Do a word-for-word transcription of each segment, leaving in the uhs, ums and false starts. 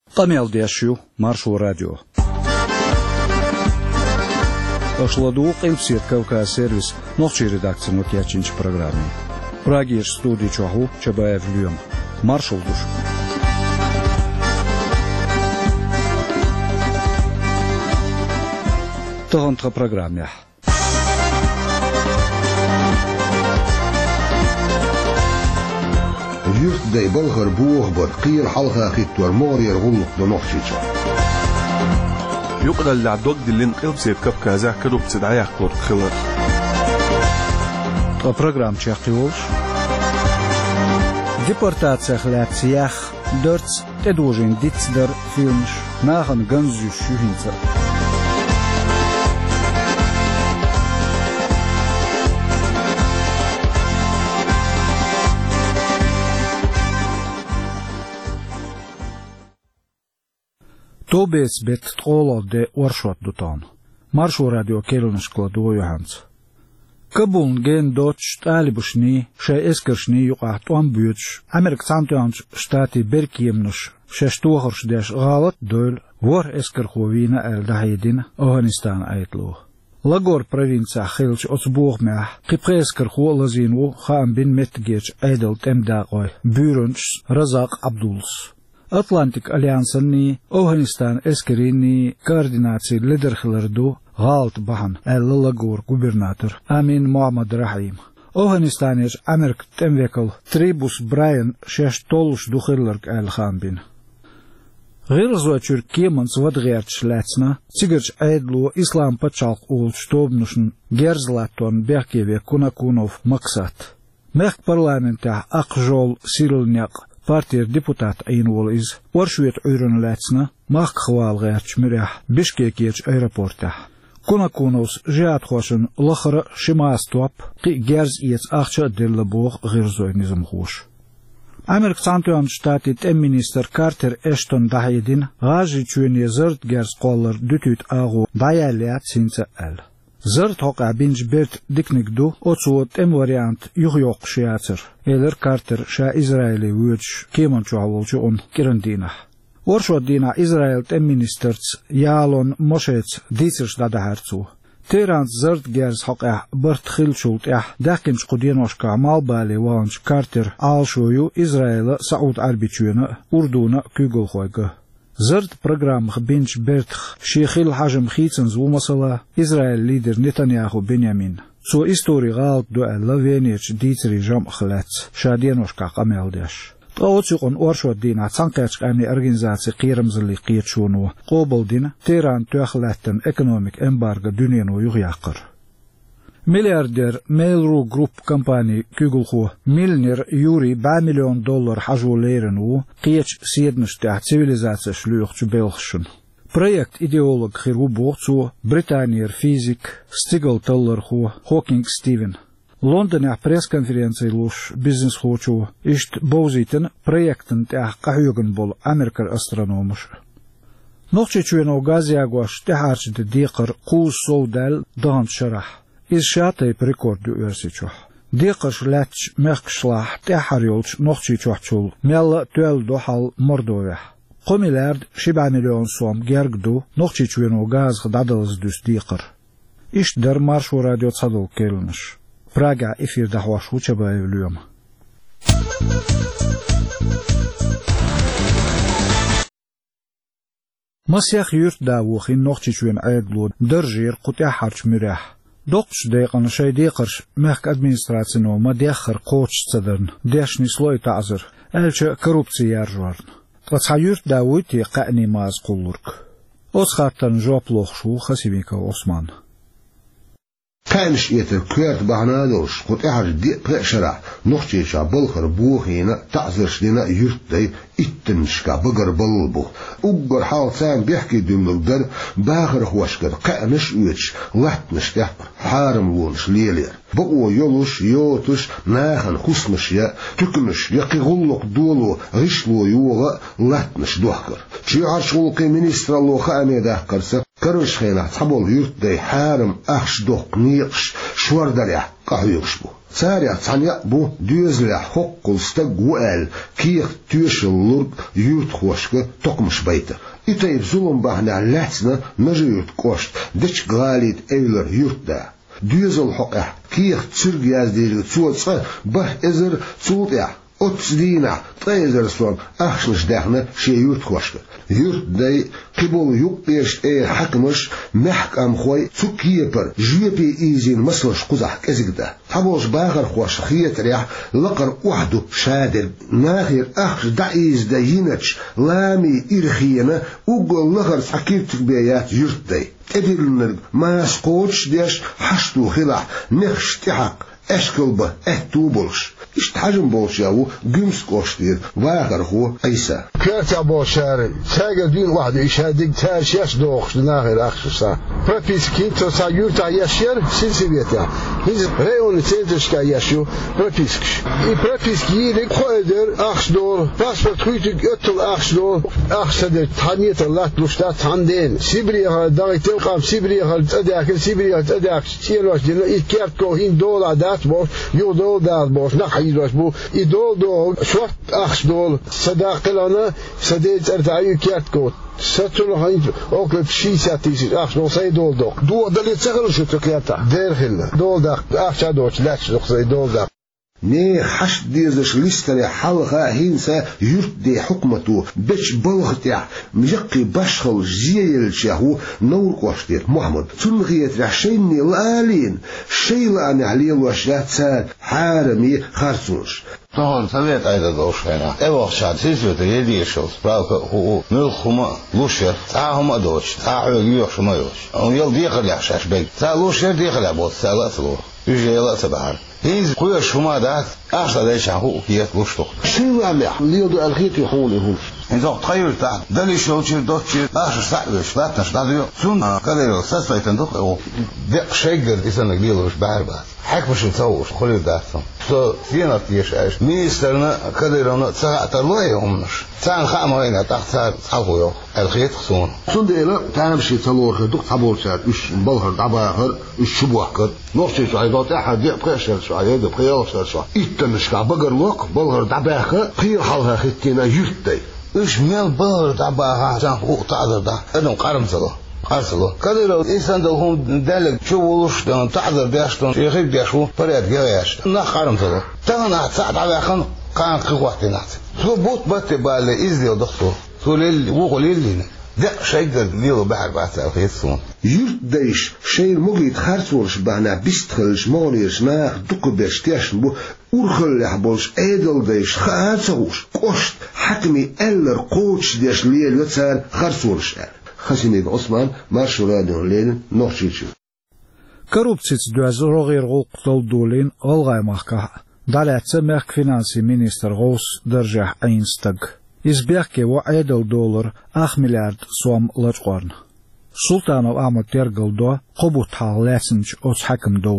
قميل ديشيو مارشو راديو أشلدوق إمسير كوكا سيرفيس نوخشي редакция нокиячинч программе. Прагиш студии чоху Чабаев Люем. Маршал душ. Тохонтха программе. Юрт дай болгар буох бар قير حلقة خيتور موري رغلق دنوخشيشا. يقدر العدوك دلين قلبسيت كبكا زاه كدوب تدعيح قلت خلر. Программ чехтиолш. Депортация хлябсиях дөрц тедужин дитсдер фильмш нахан ганзю шюхинца. Тобец бет тқолов де оршот дутан. Маршу радио келншко дуйханц. Kabul gen Dutch talibshni she eskershni yuqat on buch Amerik Santoans stati berkiemnus she stohers des galat dol vor esker khowina el dahidin Afghanistan aitlo Lagor provincja khilch otsboog me qipqesker kholazinu kham bin metgech aidel temdaqoy burunch Razaq Abduls Atlantic Alliance-ni Afghanistan eskerini koordinatie lidergelerdo غالط بحن اللغور губернатор Амин Мухаммад Рахим. Афганистанеш Америк темвекл трибус Брайан шеш толш духерлерк айлханбин. Гирзочур кеманс вадгерч лецна, цигерч айдлу ислам пачалк ул штобнушн герзлатон бехкеве кунакунов максат. Мех парламента акжол сирилняк партия депутат айнвол из оршвет уйрен лецна, мах хвалгерч мирях бишкекеч аэропорта. Кунакунос жиат хошен лохра шимастуап қи герз иец ахча деллабух гирзойнизм хуш. Америк Сантуан штати тем-министр Картер Эштон дахидин гажи чуйне зырт герз қоллар дүтүт агу даялият синца әл. Зырт хоқа бинж берт дикнигду оцуот тем вариант юх-йоқ шиацер. Элер Картер ша Израили вүч кемон чуаволчу он кирандина. Оршодина Израил тем-министерц Ялон Мошец дицерш дадахарцу. Теранц зырт герз хоқа бырт хилчулт ях дахкинч қуденошка малбали ванч Картер алшую Израила Сауд Арбичуена урдуна күгілхойгы. Зырт программх бинч бертх шейхил хажым хитсенз умасала Израиль лидер Нетаньяху Беньямин. Цо истории галт дуэлла венеч дицери жам хлец шаденошка камелдеш. Тауцюкон оршодина цанкачкани организации қирамзыли қиетшуну қобылдин Теран туахлаттан экономик эмбарго дүниену юғяқыр. Миллиардер Mail.ru Group компании күгілху миллионер Юрий два миллион доллар хажулейрену қиеч седніштях цивилизация шлюхчу белхшын. Проект идеолог хиру бохцу британиер физик Стигл Талларху Хокинг Стивен. Лондоне пресс-конференции луш бизнес хочу ишт боузитен проектен тях кахюген бол Америкар астрономыш. Нохче чуено газиагуаш техарчде дикар куз соудал дан шарах. Из шатай прикорду өрсичу. Дикаш лач мехкшлах техарюлч нохче чухчул мелла туэл дохал мордове. Комилярд шиба миллион сом гергду нохче чуено газ дадалыз дус дикар. Ишт дар маршу радио цадыл келниш. Прага эфир дахваш Чабаев Люем. Масях юрт давухин нохчичуен айдлуд държир кутя харч мирях. Докш дейқан шай дейқарш мехк администрацияно ма дейқар коч цадырн дейшни слой тазыр әлчі коррупция яржварн. Тваца юрт давуйти қаъни маз қуллурк. Осхаттан жоплох шу хасивика Осман. كانش يتر كيرت بعنادوش قد احر دي قشرة نخشيشا بلخر بوخينا تعزرش لنا يرتي اتنشكا بقر بلبو اقر حال سام بيحكي دملك در باخر خوشكر قانش ويتش لحتنش تحبر حارم لونش ليلير بقو يولوش يوتش ناخن خسمش يا تكنش يقي غلق دولو غشلو يوغا لحتنش دوحكر شي عرشغلقي منيستر الله خامي داحكرسا كرش خينا تحبول يرتي حارم اخش دوق نيقش شوردريا قهيوش بو سارع ثانية بو دوزلع حق قلستق وقال كيخ تيش اللورد يوت خوشك تقمش بيته إتايب ظلم بحنا لاتنا نجيوت كوشت دش غاليد ايلر يوت دا دوزل حقه كيخ تسرق يازدير تسوتسا به ازر تسوتيا أتصدينا تايزر سوام أخشنش داخنا شي يوت خوشك يوت داي قبول يقبيش اي حكمش محكم خوي تكيبر جيبي ايزين مسلش قزح كزيكدا تبوش باغر خوش خيت ريح لقر وحدو شادر ناخير أخش دعيز دا ينتش لامي إرخينا وقل لغر حكيبتك بيات يوت داي ادل ما سقوتش ديش حشتو خلاح نخش تحق اشكل به اهتو بولش اشت حجم بولش ياو جمس كوشتير واغر هو ايسا كاتع بولشاري تاقل دين واحد يشهدك تاش يش دوخش ناغر اخشسا برابيس كيتو سا يورتا يشير سنسيبيتا هيز ريون تنتشكا يشيو برابيسكش اي برابيسك يلك خويدر اخش دور باسبورت خويتك اتل اخش دور اخش در تانيت اللات لوشتا تاندين سيبريا داغي تلقام سيبريا تداك سيبريا تداك تيلوش دي اي كيرتكو هين دولا دات بوش يو دول دات بوش نحيدوش بو اي دول دول شوت اخش دول صداقلنا سديت ارتعيو كيرتكو ستلو هين اوكل شي ساتيس اخش دول سي دول دول دول دل يتسغل شو تكياتا ديرخل دول داك اخش دوش لاتش دول دول داك ني حش ديزش لستري حلقة هينسا يرد دي حكمته بش بلغتع مجقي بشخل جيل شهو نور قوشتير محمد تنغيت رحشيني الآلين شيلان عليه الوشات ساد حارمي خارسوش طهر ثبت أيضا دوش هنا أبغى شاد سيسوت يدي شوز براك هو ملخما لوشر تعهم أدوش تعهم يوش ما يوش أو يل ديقل يحشاش بيت تع لوشر ديقل يبوت ثلاث لو يجي يلا تبعر هيز قويش هما دات أحسن ليش هو كيات لوشتق شيل عميح ليودو الخيط يحوني هون إذا تخيل تعال دلي شو تشيل دوتشيل أحسن سعيش لا تشتغل سون كذا ساسفة تندق أو دق شيء قد إنسان قليلوش بعر بعد حك مش نسوي خلي داتهم so فينا تيش عايش ميسترنا كذا رونا ساعة تلوي همش ساعة خام هنا تحت حقوق الخيط خصون صند إلى تعمشي تلوه دق حبول ساعة إيش بلهر دعباهر إيش شبوكر نص شو عيدات أحد يبقيش شو عيد بقياس شو إتنش كعبجر لق بلهر دعباهر قير حالها ختينا يرتي إيش ميل بلهر دعباهر عشان فوق تعذر ده أنا قارم صلاة أصله كذا لو إنسان ده هم دلك شو ولوش ده تعذر بيشتون يخيب بيشوا بريد جواش نخارم صلاة تانا ساعد على خن كان قوة نات شو بوت بات بالله إزلي ودخله شو ليل وقول ليلنا ده شيء قد ليله بحر بعد الخيصون يرد دايش شيء مجيد خارسورش بهنا بيستخلش مانيش ناخ دق بيشتيش بو أرخل يحبولش أيدل دايش خارسوش كوشت حكمي ألر قوتش دايش ليل يتسال خارسورش خشنيد عثمان مارشو راديو لين نوشيشو Korupcijas dozorogir qol dolin olgay mahka dalatsa merk finansi minister Gous Derjah Einstag izbekke wa edel dollar ach miljard som lachqorn Sultanov Ahmad Tergaldo qobut halatsinch ots hakim do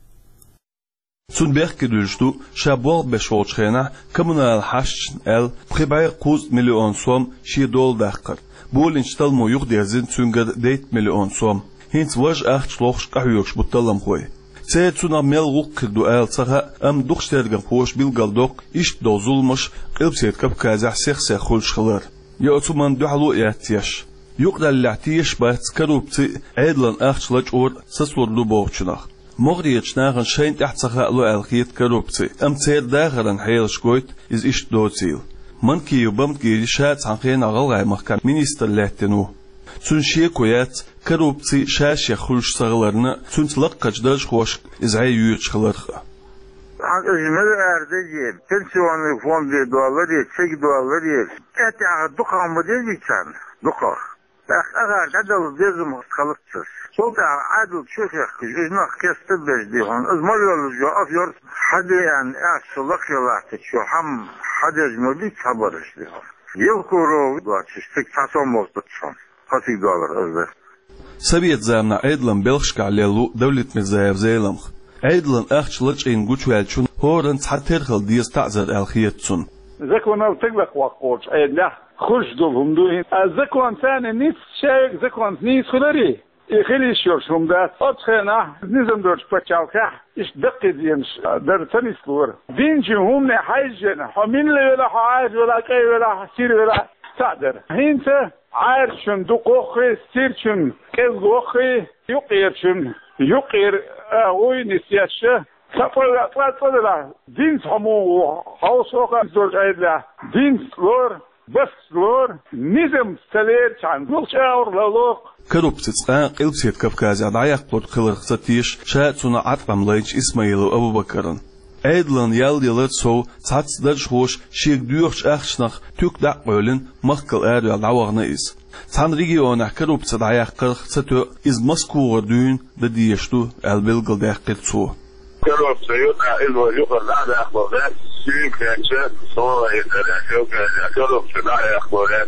Sunberg gedulstu Shabor beshorchena kommunal hash el pribay quz milyon som shi dol daqqar Bolinchtal mo yuq dezin tsungad deit milyon som Hins waj acht schloch kahyoks butallam khoy. Zet zuna mel ruq dual tsaga am duxsterger posh bil galdok ist dozulmush qilbset kap kazah sekh sekh khul shkhlar. Yotuman duhlu yatish. Yuqdal latish bats karubti edlan acht shlach or saslurdu bochunach. Mogriechnagen scheint achtsaga lo alkhit karubti. Am tser dageren heel shkoit is ist dozil. Man ki yubam ki shat hanqin agal mahkam minister lehtenu. Tsunshie koyat korrupsi shash yaxulsh sağlarını tsuntlaq qajdaj xoş izay yuyuch xalar. Azmel erdeci pensiyon fondu doları çek doları ete dukan mı diyeceksen dukan. Agar dadal dezim kalıtsız. Solda adil şefek yüzüne kestir bezdi hon. Azmal yolu afyor hadi yani asılak yolati şu ham hadi azmeli kabarıştı. Yıl kuru geçtik tasomoz tutsan. خمسين دولار أزبر. سبيت زامنا عيدلن بلخشك على لو دولة مزايف زيلم. عيدلن أخش لج إن جوش والشون هورن تحتر خل ديس تعزر الخيتون. زكونا تقلق وقوش عيد لا خش دولهم دوين. زكوان ثاني نيس شيء زكوان نيس خلري. إخلي شورشهم ده أتخنا نظام درج بتشالكه إيش دقة دينش در تنسلور دين جهم نحيجنا حمين ولا حاج ولا كي ولا سير ولا صدر هنت عارشن دقوخي سيرشن كذوخي يقيرشن يقير أوي نسيشه سفر أطلع لا دين سمو هاوسوكا درج أيده دين سلور بس سلور نظام سلير عن كل شاور للوق كروبتس قلبسيت كفكازي عدايق قلت خلق ستيش شاهد سنة عطقم ليج إسماعيل أبو بكرن أيضلن يال يلت سو تعطس درج خوش شيك ديوخش أخشنخ توك دع قولن مخكل آدو العواغنا إز تان ريجيونا كروبتس عدايق قلق ستو إز مسكو دون بديشتو البلغل داقل سو كروبتس يونا إلو يقر لعدا أخبارات سيك ينشاد صورة يتنى كروبتس لعدا أخبارات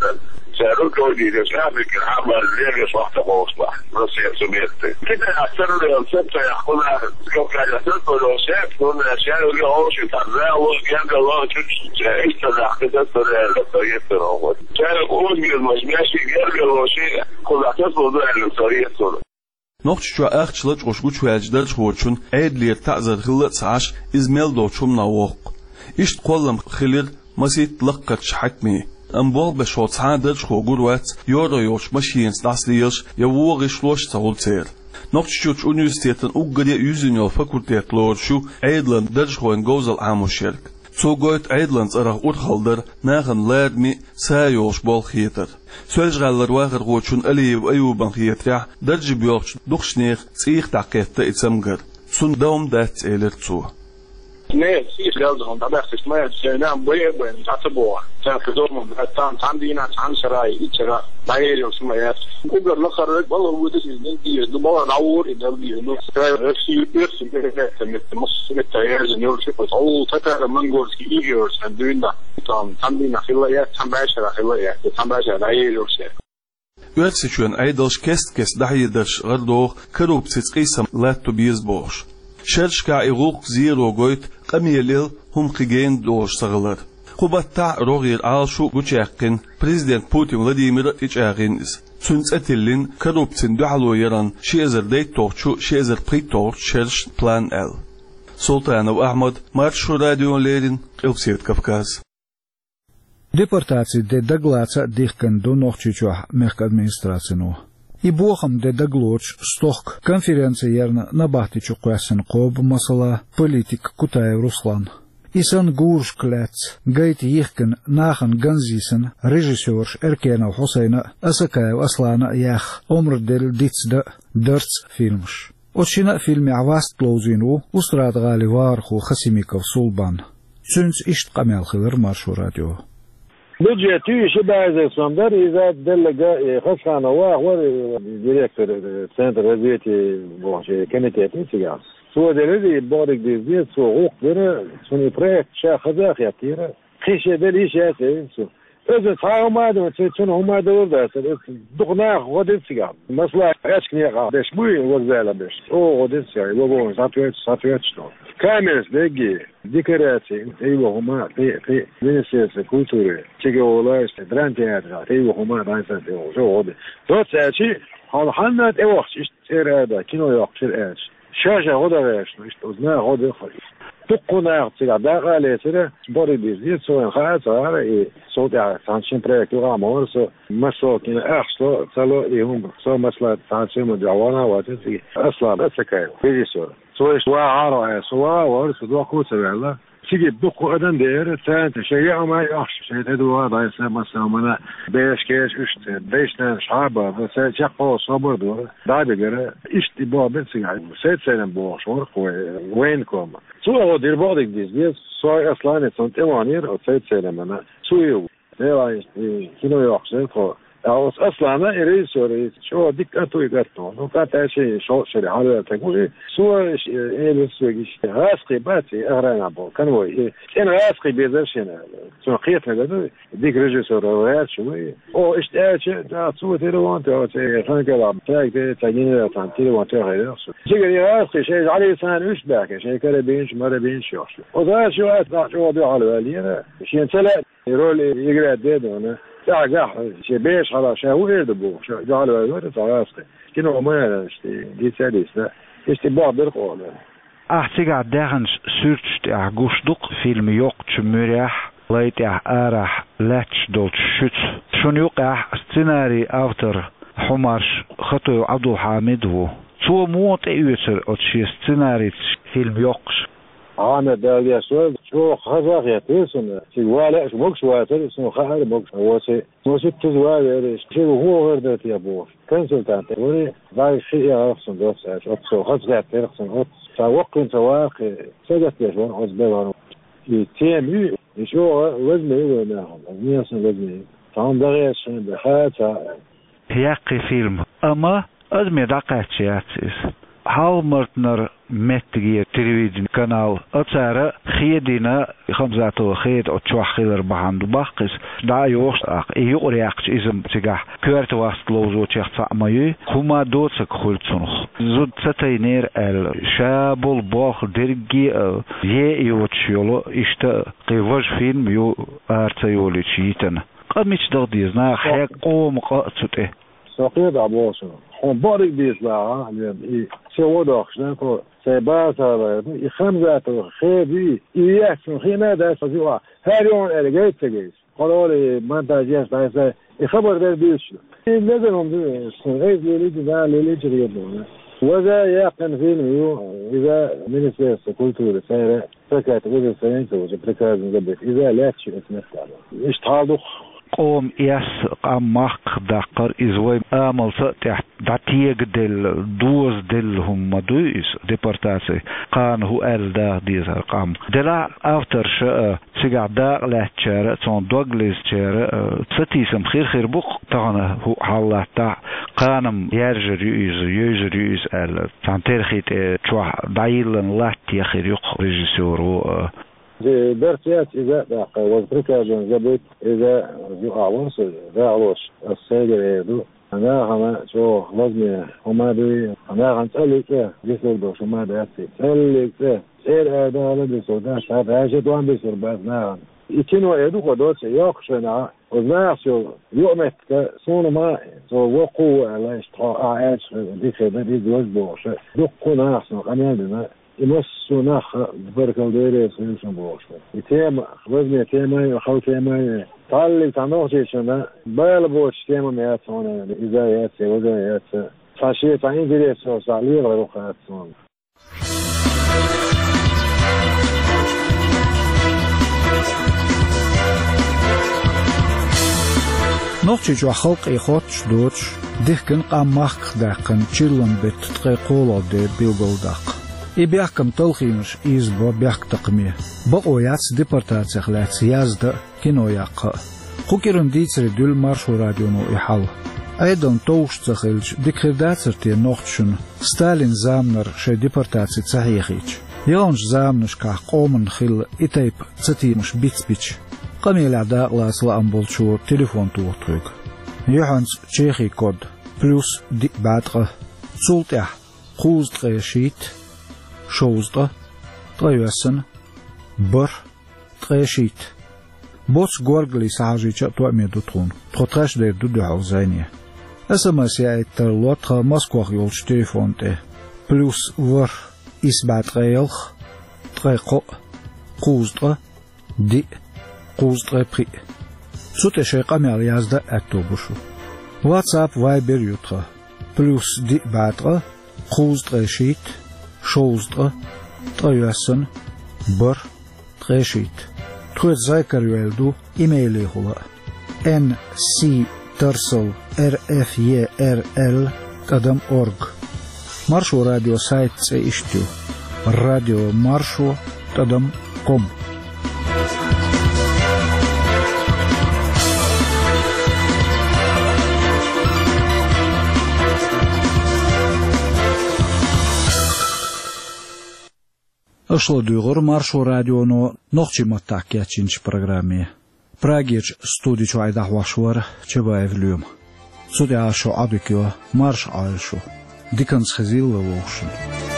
شارك ودي شافك العمل اللي صحت مصباح روسيا سوفيتي كده اثر له السبت ياخذها كيف كان ياخذ له شاف كل الاشياء اللي هو شو تزاوج يا الله شو ايش تلاحظ تاثر السوفيتي هو كان يقول مش ماشي غير له شيء كل اتصل ده السوفيتي Noch şu ağçılık oşguç vecder çoğuçun eğdliye ta'zir hıllı saç izmel doçum navok. İşt kollam khilir masit laqat şahkmi. أمبول بشوت عادل شخوجور وات يورو يوش ماشيين ستاسليش يوغش لوش تاولتير نقطش أونيفرسيتن أوجدي يوزينيو فاكولتيت لور شو أيدلن درج خوين جوزل عامو شرك سو جوت أيدلنز أراه أورخالدر ناخن لادمي سايوش بول خيتر سوالش غالر واغر غوتشون أليب أيوبان خيتريح درج بيوغش دوخشنيخ تسيخ تاقيت تأتسمجر سون دوم دات إيلر تسو Nee, sie ist Geld und da dachte ich mir, ich nahm Boye und hatte Boa. Da gedorm dann dann die nach Ansarai, ich war bei ihr so mal jetzt. Über lacher والله هو das ist nicht die du mal Dauer in der die noch drei sie ist mit mit mit der Junior Chip und all Tata Mangos Eagles und doing da. Dann dann die nach hier jetzt haben wir schon hier jetzt haben wir schon bei ihr so. Uertsituen Eidels kest kest dahieders غردوخ كروب تسقيسم لا تبيز بوش. شرشكا إغوق زيرو قويت قميليل هم قيجين دوش صغلر قبطع روغير عالشو قوشاقين بريزيدنت بوتين ولاديمير إجاغينز سنس أتلين كروبتين دوحلو يران شيزر ديت توغشو شيزر بريتور شرش بلان ال سلطان وأحمد مارشو راديو ليرين إلسيت كفكاز Депортации де даглаца дихкан до нохчичуах мех администрацину. И бохам де даглоч стох конференция ярна на бахтичу квасен коб масала политик Кутаев Руслан. Исан гурш клец гайт ихкан нахан ганзисен режиссерш Эркена Хусейна Асакаев Аслана ях омр дел дицда дерц фильмш. Очина фильме аваст плоузину устрат гали варху Хасимиков Сулбан. Сюнс ишт камел хилер маршу радио. بجي تي شبه سوندر إذا دلقا خصنا واحد ديريكتور سنتر رزيتي بوشي كانت يتسيا سو دلدي بورك ديزيت سو غوقدر سوني بريك شاخ ذاك يطير خيش دليش ياسي سو إذا صار ما دو تشون هما دور ده دقنا غدت سيا مثلا أشكني قاعد شوي وزالة بس أو غدت سيا وبون ساتويت ساتويت شلون كامل دقي ديكوراتي ايوه هما في في منسيس كولتوري تيجي ولاش درانتي ايوه هما دايسن شو هذا دوت شيء هذا حنا توخش اشتري هذا كينو يوقشر ايش شاشه هذا ايش مش وزنا هذا خلص تقنا تيجي داخل يصير بوري بيزيد سو خلاص هذا صوت سانشين بريك يغامر سو مسو كين اخسو صلو يهم سو مثلا سانشين مدعوانا واتسي اصلا بس كاي بيجي سو سويش وعارة سوا ورث دوا كوسة والله تيجي بدقوا أدن دير تانت شيء ما يأخش شيء تدوا ضايع سما سامنا بيش كيش إشت بيشنا شعبة بس شقوا صبر دور بعد كده إشت بوا بنسي سيد سنة بوا شورك وينكم سوا هو دير بعضك ديز ديز سوا أصلاً سنت إيوانير أو سيد سنة منا سويو ده كينو يأخش خو أو أصلاً أنا إريد سوري شو ديك أتوي قطع وقت أشي شو شري حاله تقولي سوى إيه لسويش راسقي باتي أغران أبو كانوا إيه أنا راسقي بيزرشنا سو قيت هذا ديك رجل سوريات شوي أو إيش أشي ده سوى تلوان تأو تي خان كلام تاج تي تاني تان تلوان تأو هذا سو شيء راسقي شيء عليه سان إيش باك شيء كله بينش مرة بينش يوش وده شو أتبع شو ده على بالي أنا شيء سلا يرول يقرأ ده أنا تاع شبيش على شاوير دبو جعل وير تعرفت كانوا ما اشتي دي سادس لا اشتي بعض بالقول أحتاج دهنش سيرش أعجوش دق فيلم يوقت مريح ليت أرح لاتش دوت شت شون يوقع سيناري أوتر حمارش خطو عبد الحميد هو شو موت أيوتر أتشي سيناري فيلم يوقش أنا داليا سؤال شو خزاق يا تيسون سوالة شو بوكس واتر سو خال بوكس هو سي هو ست زوال شو هو غير ده يا بوش كنسل تانت وري باي شيء يا أحسن دوس أتسو خزاق تيرخسن أت سواق سواق سجت يا شو أزبال يتيم شو وزني وناهم الناس وزني فهم دغيا شن بحاجة هياقي فيلم أما أزمي دقات ياتيس هاو مرتنر متجي تلفزيون قناة أتسارة خيدنا خمسة خيد أتشوح خير بحند باقس دا يوش أق يورياقش إزم تجاه كورت واست لوزو تيخ تعمي هما دوتك خلصنخ زود ستينير الشابل باخ درجي يه يوتشيلو إشتا قيوج فيلم يو أرتيولي شيتنا قميش دغديزنا حيق قوم قاتته ساقيد عباسه هم بارك بيش بقى يعني سوى داخشنا كو سبات هذا خمسة خيبي يحسن خينا ده فزيوا هاريون أرجعت تجيس قالوا ما تجيس بس الخبر ده بيش نزلهم ده سنغيز ليلي ده ليلي جريدون وذا يقن فيلم إذا من السياسة كولتورة سيرة فكرة إذا سينسى وجبتكاز نجبت إذا لا تشي اسمه تعالى اشتعالوا قوم ياس قامق دقر إزوي آمل سأتح داتيق دل دوز دل هم مدويس ديبورتاسي قان هو أل دا ديزر قام دلا أفتر شاء سيقع دا لاتشارة تون دوغليز شارة ستيسم خير خير بوق تغنى هو حالة تا قانم يرجر يوز يوزر يوز أل تان ترخيت تشوح دايلن لاتي خير يق ريجيسورو درسيات إذا دقة وذكرها جنزبت إذا جو أعوانس إذا عروش السيدة يدو أنا هما شو لازم هما بي أنا هنسألك إيه جسر دوش هما بيأتي سألك إيه سير هذا لدي سوداش هذا هاجت وان بيسر بس نعم يكينوا يدو قدوش يقشنا وزناش شو يومت كسون ما سو وقوة على اشتراء عاش دي خدمة دي دوش بوش دقوا ناس نقمين بنا يمسوا ناخ بركة ديري سيمشون بوشة يتيم خبزني تيماي وخو تيماي تعلق تعنوشي شنا بايل بوش تيما ميات سونا إذا ياتي وذا ياتي فاشي تعين ديري سو سعلي غيرو خيات سونا نوتشي جو خلق إخوتش دوتش ديكن قاماق داقن تشيلن بتتقي قولو دي بيوغل داق إبيحكم تلخينش إزبو بيحك تقميه بقويات ديبورتاتي خلات يازد كينو ياق خوكيرن ديتري دول مارشو راديونو إحال أيضا توش تخيلش ديكرداتر تي نوختشن ستالين زامنر شي ديبورتاتي تسحيخيش يونش زامنش كاح قومن خيل إتايب تتيمش بيتس بيتش قميل عداء لاسلا أمبولشو تليفون توتوك يوحنس تشيخي كود بلوس دي بادغة تسولتح خوز تغيشيت شوزده تغيوسن بر تغيشيت بوتس غورغلي ساجيچا تواميدو ترون تخوتراش دير دو دو حوزينيه اسمس يا ترلوت موسكو يولش تليفون تي بلوس ور اسبات غيلخ تغيقو قوزده دي قوزده بري سوت شيقا مال يازدا اتوبوشو واتساب فايبر يوترا بلوس دي باترا قوزده شيت شوزده تغيوسن بر تغيشيت تخوت زايكر يوالدو إيميلي هو ان سي ترسل ار اف ي ار ال قدم اورج مارشو راديو سايت سيشتو راديو مارشو قدم كوم Ошло дюгор маршо радионо нохчи матакя чинч программе. Прагич студич айдах вашвар чебаев люм. Судя шо абикё марш альшо. Диканс хазил лошен.